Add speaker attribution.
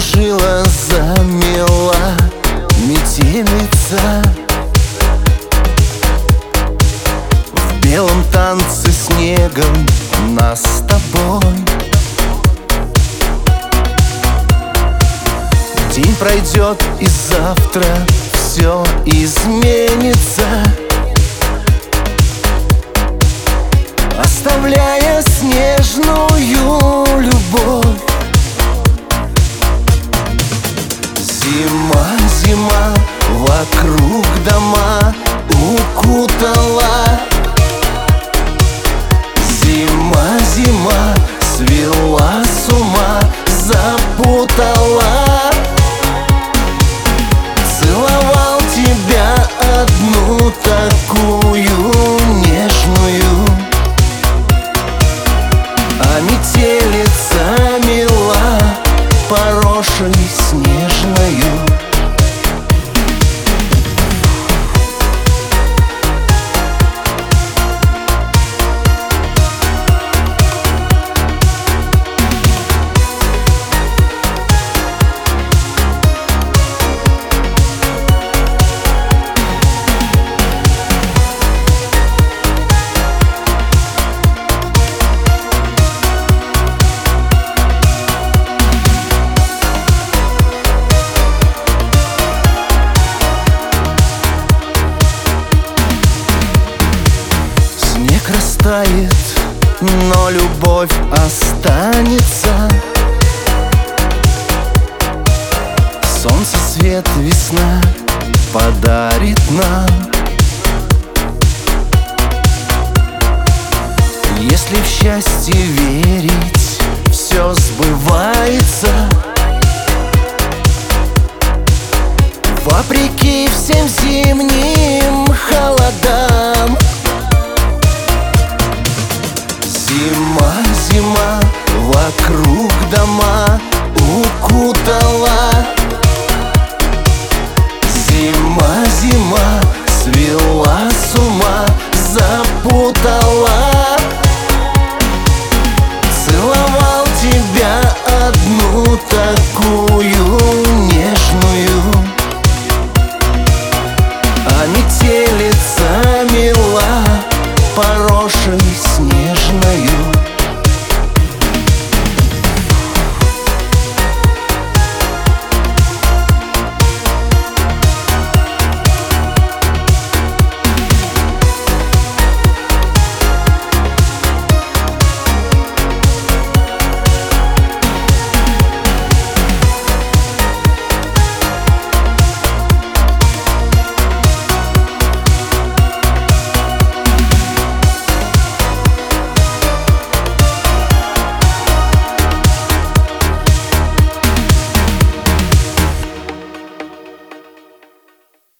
Speaker 1: закружила, замела метелица. В белом танце снегом нас с тобой. День пройдет, и завтра все изменится, оставляя снежную любовь. Зима, зима, вокруг дома укутала. Зима, зима, свела с ума, запутала. Целовал тебя одну такую нежную, а метелица мила, порошей снежною. Растает, но любовь останется. Солнце, свет, весна подарит нам. Если в счастье верить, все сбывается, вопреки всем зимним холодам. Зима, зима, вокруг дома укутала. Зима, зима, свела с ума, запутала. Целовал тебя одну такую нежную, а метелица мила, порошей